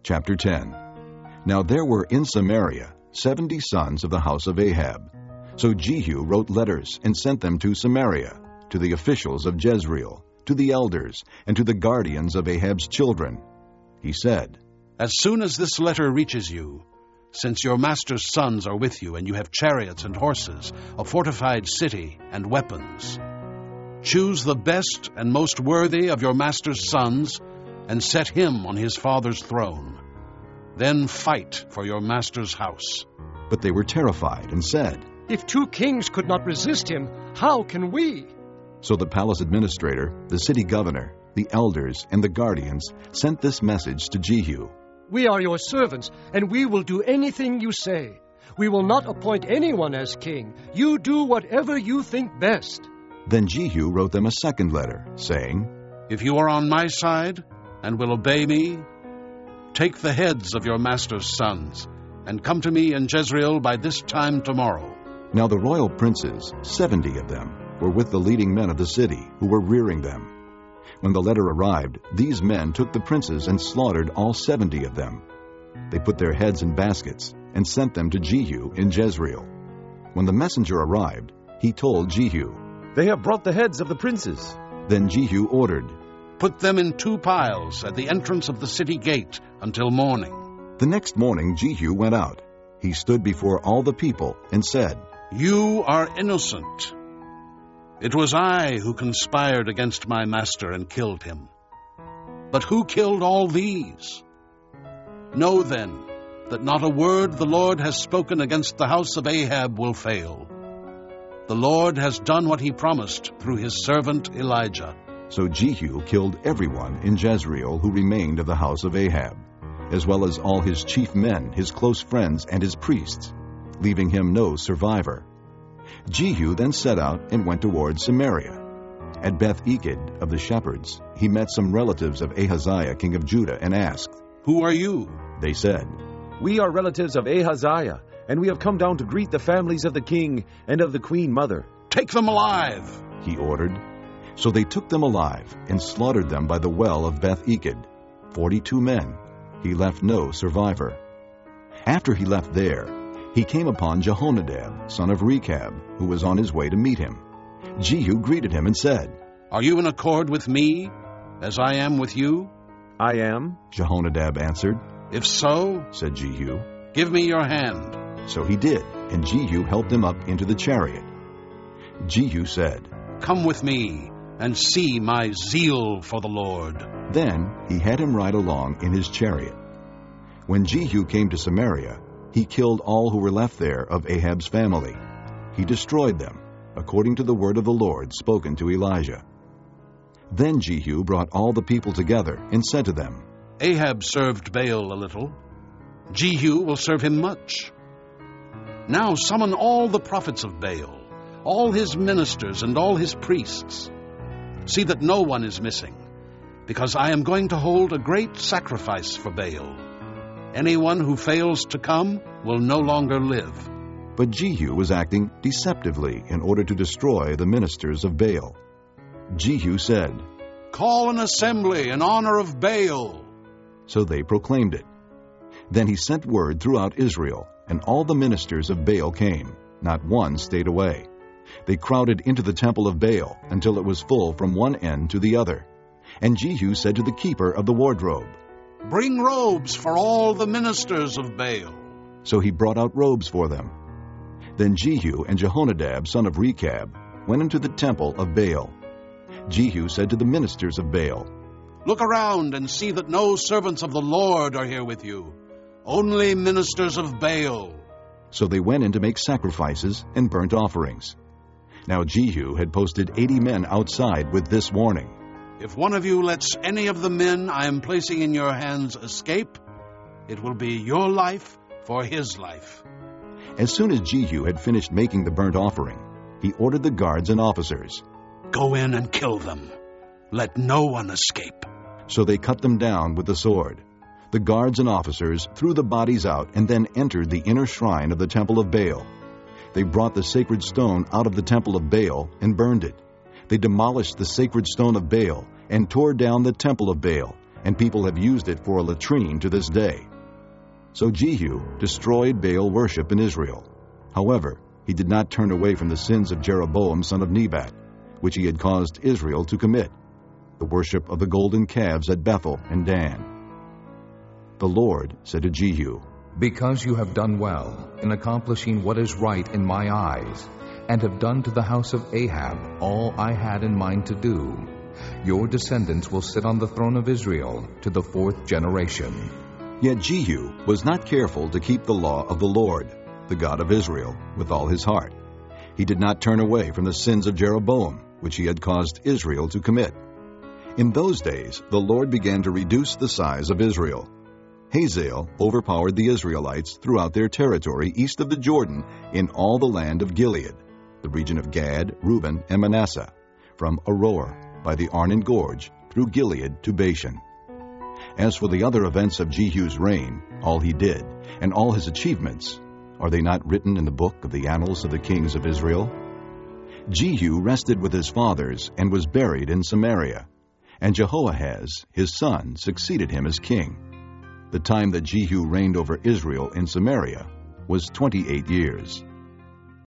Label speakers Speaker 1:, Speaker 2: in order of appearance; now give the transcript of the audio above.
Speaker 1: Chapter 10. Now there were in Samaria 70 sons of the house of Ahab. So Jehu wrote letters and sent them to Samaria, to the officials of Jezreel, to the elders, and to the guardians of Ahab's children. He said,
Speaker 2: As soon as this letter reaches you, since your master's sons are with you, and you have chariots and horses, a fortified city, and weapons, choose the best and most worthy of your master's sons, and set him on his father's throne. Then fight for your master's house.
Speaker 1: But they were terrified and said,
Speaker 3: If 2 kings could not resist him, how can we?
Speaker 1: So the palace administrator, the city governor, the elders, and the guardians sent this message to Jehu.
Speaker 3: We are your servants, and we will do anything you say. We will not appoint anyone as king. You do whatever you think best.
Speaker 1: Then Jehu wrote them a second letter, saying,
Speaker 2: If you are on my side and will obey me, take the heads of your master's sons, and come to me in Jezreel by this time tomorrow.
Speaker 1: Now the royal princes, 70 of them, were with the leading men of the city, who were rearing them. When the letter arrived, these men took the princes and slaughtered all 70 of them. They put their heads in baskets and sent them to Jehu in Jezreel. When the messenger arrived, he told Jehu,
Speaker 4: They have brought the heads of the princes.
Speaker 1: Then Jehu ordered,
Speaker 2: Put them in 2 piles at the entrance of the city gate until morning.
Speaker 1: The next morning Jehu went out. He stood before all the people and said,
Speaker 2: You are innocent. It was I who conspired against my master and killed him. But who killed all these? Know then that not a word the Lord has spoken against the house of Ahab will fail. The Lord has done what he promised through his servant Elijah.
Speaker 1: So Jehu killed everyone in Jezreel who remained of the house of Ahab, as well as all his chief men, his close friends, and his priests, leaving him no survivor. Jehu then set out and went toward Samaria. At Beth-Eked of the shepherds, he met some relatives of Ahaziah, king of Judah, and asked,
Speaker 2: Who are you?
Speaker 1: They said,
Speaker 4: We are relatives of Ahaziah, and we have come down to greet the families of the king and of the queen mother.
Speaker 2: Take them alive,
Speaker 1: he ordered. So they took them alive and slaughtered them by the well of Beth-Eked, 42 men. He left no survivor. After he left there, he came upon Jehonadab, son of Rechab, who was on his way to meet him. Jehu greeted him and said,
Speaker 2: Are you in accord with me, as I am with you?
Speaker 4: I am,
Speaker 1: Jehonadab answered.
Speaker 2: If so,
Speaker 1: said Jehu,
Speaker 2: give me your hand.
Speaker 1: So he did, and Jehu helped him up into the chariot. Jehu said,
Speaker 2: Come with me, and see my zeal for the Lord.
Speaker 1: Then he had him ride along in his chariot. When Jehu came to Samaria, he killed all who were left there of Ahab's family. He destroyed them, according to the word of the Lord spoken to Elijah. Then Jehu brought all the people together and said to them,
Speaker 2: Ahab served Baal a little. Jehu will serve him much. Now summon all the prophets of Baal, all his ministers and all his priests. See that no one is missing, because I am going to hold a great sacrifice for Baal. Anyone who fails to come will no longer live.
Speaker 1: But Jehu was acting deceptively in order to destroy the ministers of Baal. Jehu said,
Speaker 2: Call an assembly in honor of Baal.
Speaker 1: So they proclaimed it. Then he sent word throughout Israel, and all the ministers of Baal came. Not one stayed away. They crowded into the temple of Baal until it was full from one end to the other. And Jehu said to the keeper of the wardrobe,
Speaker 2: Bring robes for all the ministers of Baal.
Speaker 1: So he brought out robes for them. Then Jehu and Jehonadab, son of Rechab, went into the temple of Baal. Jehu said to the ministers of Baal,
Speaker 2: Look around and see that no servants of the Lord are here with you, only ministers of Baal.
Speaker 1: So they went in to make sacrifices and burnt offerings. Now Jehu had posted 80 men outside with this warning,
Speaker 2: If one of you lets any of the men I am placing in your hands escape, it will be your life for his life.
Speaker 1: As soon as Jehu had finished making the burnt offering, he ordered the guards and officers,
Speaker 2: Go in and kill them. Let no one escape.
Speaker 1: So they cut them down with the sword. The guards and officers threw the bodies out and then entered the inner shrine of the temple of Baal. They brought the sacred stone out of the temple of Baal and burned it. They demolished the sacred stone of Baal and tore down the temple of Baal and people have used it for a latrine to this day. So Jehu destroyed Baal worship in Israel. However, he did not turn away from the sins of Jeroboam son of Nebat, which he had caused Israel to commit, the worship of the golden calves at Bethel and Dan. The Lord said to Jehu,
Speaker 5: "Because you have done well in accomplishing what is right in my eyes, and have done to the house of Ahab all I had in mind to do, your descendants will sit on the throne of Israel to the 4th generation."
Speaker 1: Yet Jehu was not careful to keep the law of the Lord, the God of Israel, with all his heart. He did not turn away from the sins of Jeroboam, which he had caused Israel to commit. In those days, the Lord began to reduce the size of Israel. Hazael overpowered the Israelites throughout their territory east of the Jordan in all the land of Gilead, the region of Gad, Reuben, and Manasseh, from Aroer by the Arnon Gorge through Gilead to Bashan. As for the other events of Jehu's reign, all he did, and all his achievements, are they not written in the book of the annals of the kings of Israel? Jehu rested with his fathers and was buried in Samaria, and Jehoahaz, his son, succeeded him as king. The time that Jehu reigned over Israel in Samaria was 28 years.